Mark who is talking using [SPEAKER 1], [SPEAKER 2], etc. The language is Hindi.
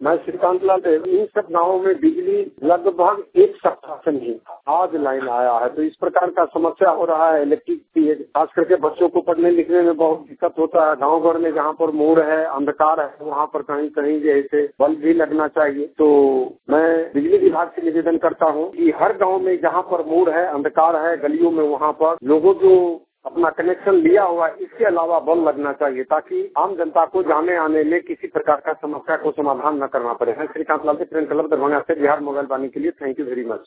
[SPEAKER 1] मैं श्रीकांत लाल देव। इन सब गाँवों में बिजली लगभग एक सप्ताह से नहीं था, आज लाइन आया है। तो इस प्रकार का समस्या हो रहा है इलेक्ट्रिक की, खास करके बच्चों को पढ़ने लिखने में बहुत दिक्कत होता है। गाँव घर में जहाँ पर मोड़ है, अंधकार है, वहाँ पर कहीं कहीं जैसे बल्ब भी लगना चाहिए। तो मैं बिजली विभाग से निवेदन करता हूँ कि हर गाँव में जहाँ पर मोड़ है, अंधकार है गलियों में, वहाँ पर लोगों जो अपना कनेक्शन लिया हुआ है इसके अलावा बल्ब लगना चाहिए, ताकि आम जनता को जाने आने में किसी प्रकार का समस्या को समाधान न करना पड़े। श्रीकांत लाल, ट्रेन क्लब दरभंगा से बिहार मोबाइल वाणी के लिए थैंक यू वेरी मच।